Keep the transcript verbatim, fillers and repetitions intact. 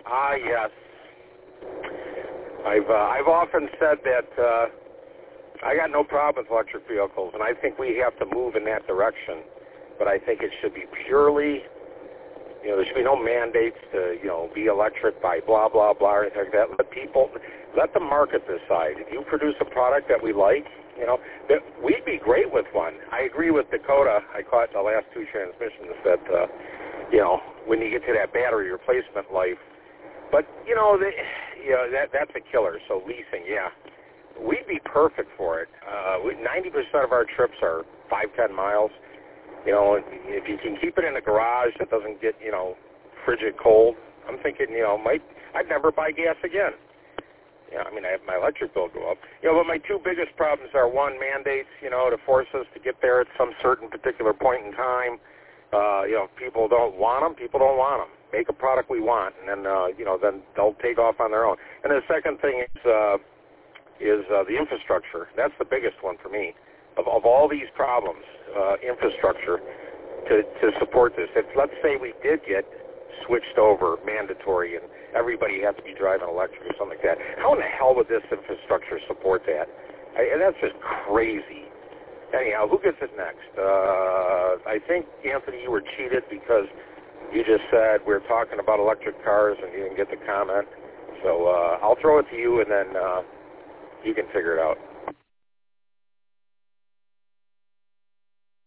Ah, yes. I've uh, I've often said that uh, I got no problem with electric vehicles, and I think we have to move in that direction. But I think it should be purely, you know, there should be no mandates to, you know, be electric by blah, blah, blah, or anything like that. Let people, let the market decide. If you produce a product that we like, you know, that we'd be great with one. I agree with Dakota. I caught the last two transmissions that, uh, you know, when you get to that battery replacement life. But, you know, the, you know that that's a killer. So leasing, yeah. We'd be perfect for it. Uh, we, ninety percent of our trips are five, ten miles. You know, if you can keep it in a garage that doesn't get, you know, frigid cold, I'm thinking, you know, might I'd never buy gas again. Yeah, I mean, I have my electric bill go up. You know, but my two biggest problems are, one, mandates, you know, to force us to get there at some certain particular point in time. Uh, you know, if people don't want them, people don't want them. Make a product we want, and then, uh, you know, then they'll take off on their own. And the second thing is uh, is uh, the infrastructure. That's the biggest one for me. Of, of all these problems, uh, infrastructure to, to support this. If, let's say we did get switched over mandatory and everybody has to be driving electric or something like that, how in the hell would this infrastructure support that? I, and that's just crazy. Anyhow, who gets it next? Uh, I think, Anthony, you were cheated because you just said we we're talking about electric cars and you didn't get the comment. So uh, I'll throw it to you, and then uh, you can figure it out.